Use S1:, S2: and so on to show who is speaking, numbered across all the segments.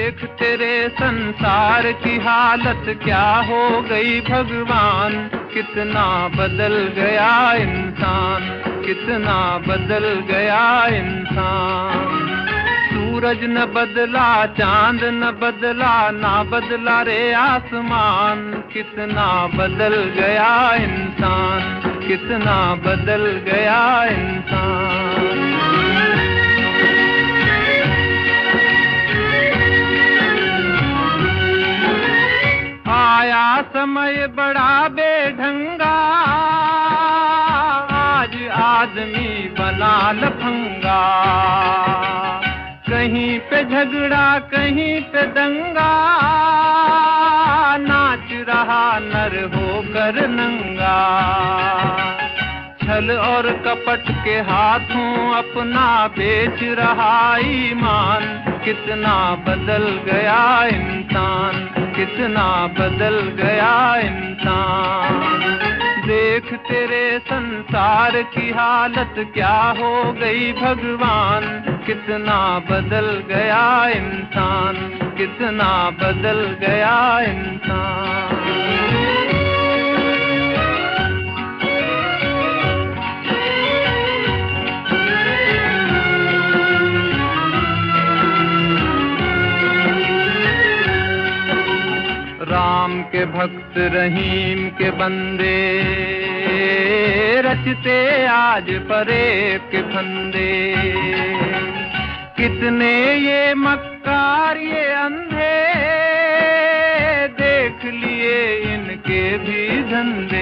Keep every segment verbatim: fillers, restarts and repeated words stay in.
S1: देख तेरे संसार की हालत क्या हो गई भगवान, कितना बदल गया इंसान, कितना बदल गया इंसान। सूरज न बदला, चांद न बदला, ना बदला रे आसमान, कितना बदल गया इंसान, कितना बदल गया इंसान। आया समय बड़ा बेढंगा, आज आदमी बना लफंगा। कहीं पे झगड़ा कहीं पे दंगा, नाच रहा नर होकर नंगा। छल और कपट के हाथों अपना बेच रहा ईमान, कितना बदल गया इंसान, कितना बदल गया इंसान। देख तेरे संसार की हालत क्या हो गई भगवान, कितना बदल गया इंसान, कितना बदल गया इंसान। राम के भक्त रहीम के बंदे, रचते आज परेब के फंदे। कितने ये मक्कार ये अंधे, देख लिए इनके भी धंधे।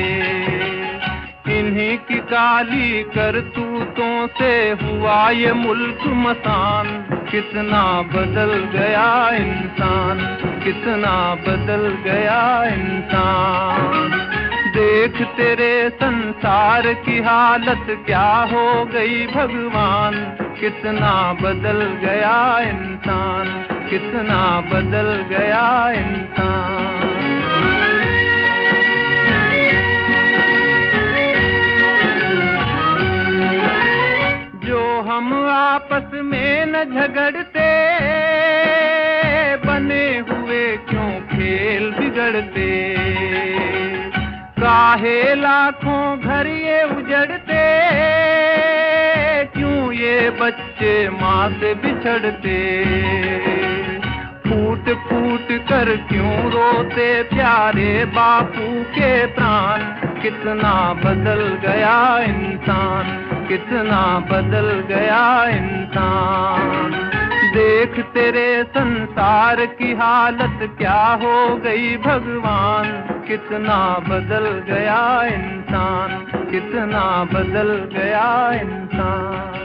S1: इन्हीं की काली करतूतों से हुआ ये मुल्क मसान, कितना बदल गया इंसान, कितना बदल गया इंसान। देख तेरे संसार की हालत क्या हो गई भगवान, कितना बदल गया इंसान, कितना बदल गया इंसान। जो हम आपस में न झगड़ते, बने हुए क्यों खेल बिगड़ते। काहे लाखों घर ये उजड़ते, क्यों ये बच्चे माँ से बिछड़ते। फूट फूट कर क्यों रोते प्यारे बापू के प्राण, कितना बदल गया इंसान, कितना बदल गया इंसान। देख तेरे संसार की हालत क्या हो गई भगवान, कितना बदल गया इंसान, कितना बदल गया इंसान।